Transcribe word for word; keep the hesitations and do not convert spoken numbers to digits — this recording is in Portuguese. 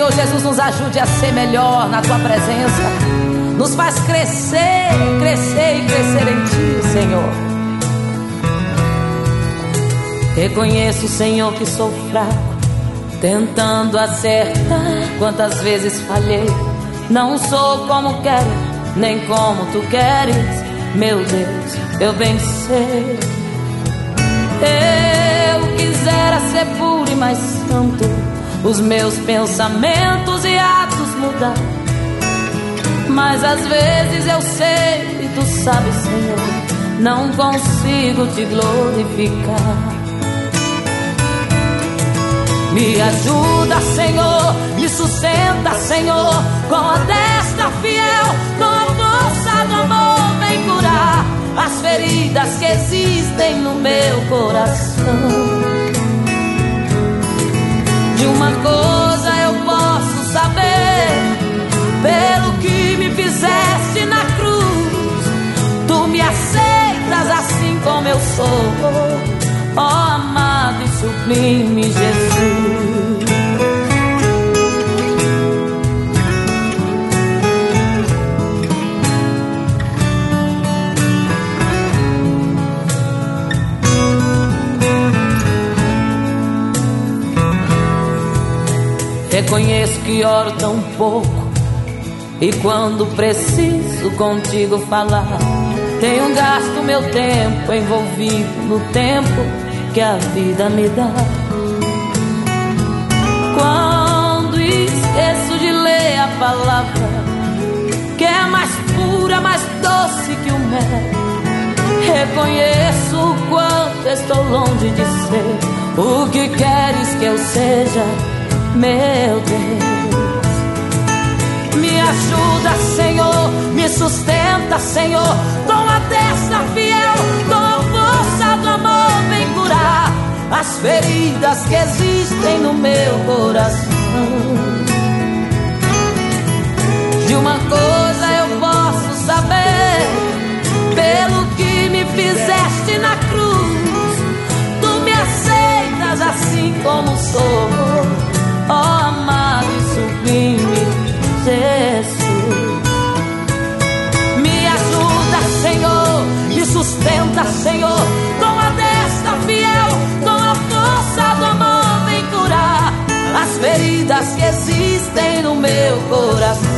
Senhor Jesus, nos ajude a ser melhor na Tua presença. Nos faz crescer, crescer e crescer em Ti, Senhor. Reconheço, Senhor, que sou fraco, tentando acertar. Quantas vezes falhei. Não sou como quero, nem como Tu queres. Meu Deus, eu bem sei. Eu quisera ser puro e mais santo, os meus pensamentos e atos mudar. Mas às vezes eu sei, e Tu sabes, Senhor, não consigo Te glorificar. Me ajuda, Senhor, me sustenta, Senhor, com a destra fiel, com a força do amor, vem curar as feridas que existem no meu coração. De uma coisa eu posso saber, pelo que me fizeste na cruz, Tu me aceitas assim como eu sou. Ó amado e sublime Jesus. Reconheço que oro tão pouco, e quando preciso contigo falar, tenho gasto meu tempo envolvido no tempo que a vida me dá. Quando esqueço de ler a palavra, que é mais pura, mais doce que o mel, reconheço o quanto estou longe de ser o que queres que eu seja, meu Deus. Me ajuda, Senhor, me sustenta, Senhor, com a destra fiel, com a força do amor, vem curar as feridas que existem no meu coração. De uma coisa eu posso saber, pelo que me fizeste na cruz, Tu me aceitas assim como sou. Ó amado e sublime Jesus. Me ajuda, Senhor, me sustenta, Senhor, com a destra fiel, com a força do amor, vem curar as feridas que existem no meu coração.